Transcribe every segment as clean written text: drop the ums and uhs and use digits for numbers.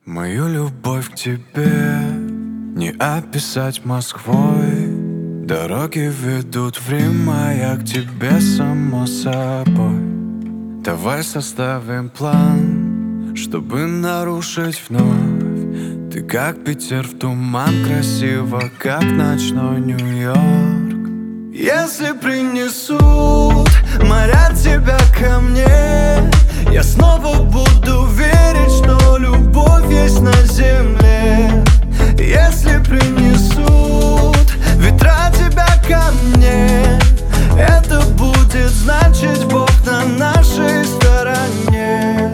Мою любовь к тебе не описать Москвой. Дороги ведут в Рим, а я к тебе само собой. Давай составим план, чтобы нарушить вновь. Ты как Питер в туман, красиво, как ночной Нью-Йорк. Если принесут моря тебя ко мне, я снова буду верить, что любовь есть на земле. Если принесут ветра тебя ко мне, это будет значить, Бог на нашей стороне.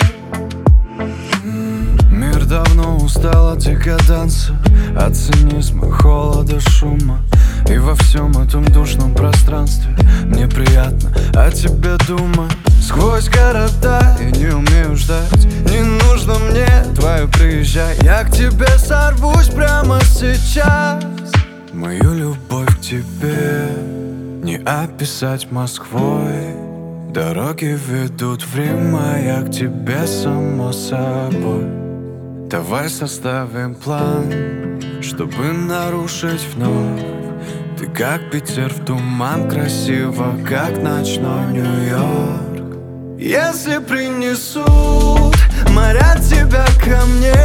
Мир давно устал от декаданса, от цинизма, холода, шума. И во всем этом душном пространстве мне приятно о тебе думать. Сквозь города я не умею ждать, не нужно мне твое приезжай. Я к тебе сорвусь прямо сейчас. Мою любовь к тебе не описать Москвой. Дороги ведут в Рим, а я к тебе само собой. Давай составим план, чтобы нарушить вновь. Ты как Питер в туман, красиво, как ночной Нью-Йорк. Если принесут моря тебя ко мне,